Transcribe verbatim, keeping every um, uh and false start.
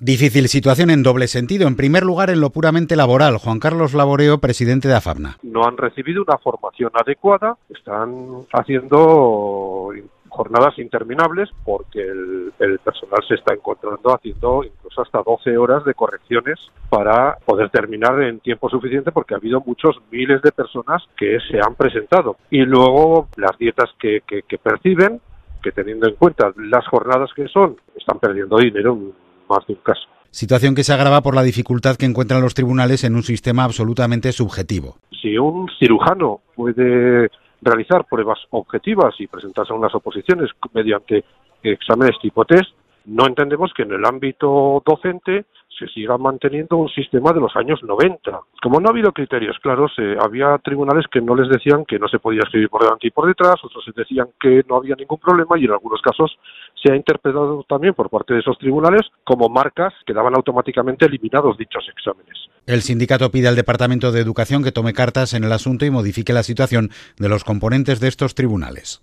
Difícil situación en doble sentido. En primer lugar, en lo puramente laboral. Juan Carlos Laboreo, presidente de AFAPNA. No han recibido una formación adecuada, están haciendo jornadas interminables porque el, el personal se está encontrando haciendo incluso hasta doce horas de correcciones para poder terminar en tiempo suficiente, porque ha habido muchos miles de personas que se han presentado. Y luego las dietas que, que, que perciben, que teniendo en cuenta las jornadas que son, están perdiendo dinero en más de un caso. Situación que se agrava por la dificultad que encuentran los tribunales en un sistema absolutamente subjetivo. Si un cirujano puede realizar pruebas objetivas y presentarse a unas oposiciones mediante exámenes tipo test, no entendemos que en el ámbito docente se siga manteniendo un sistema de los años noventa. Como no ha habido criterios claros, eh, había tribunales que no les decían que no se podía escribir por delante y por detrás, otros les decían que no había ningún problema, y en algunos casos se ha interpretado también por parte de esos tribunales como marcas que daban automáticamente eliminados dichos exámenes. El sindicato pide al Departamento de Educación que tome cartas en el asunto y modifique la situación de los componentes de estos tribunales.